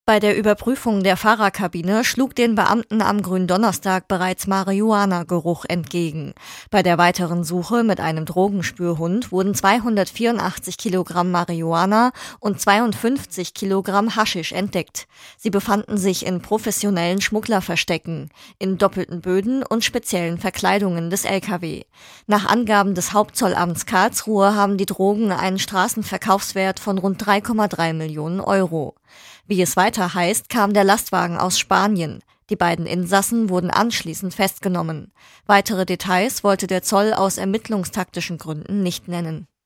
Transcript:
Bei der Überprüfung der Fahrerkabine schlug den Beamten am Gründonnerstag bereits Marihuana-Geruch entgegen. Bei der weiteren Suche mit einem Drogenspürhund wurden 284 Kilogramm Marihuana und 52 Kilogramm Haschisch entdeckt. Sie befanden sich in professionellen Schmugglerverstecken, in doppelten Böden und speziellen Verkleidungen des Lkw. Nach Angaben des Hauptzollamts Karlsruhe haben die Drogen einen Straßenverkaufswert von rund 3,3 Millionen Euro. Wie es weiter heißt, kam der Lastwagen aus Spanien. Die beiden Insassen wurden anschließend festgenommen. Weitere Details wollte der Zoll aus ermittlungstaktischen Gründen nicht nennen.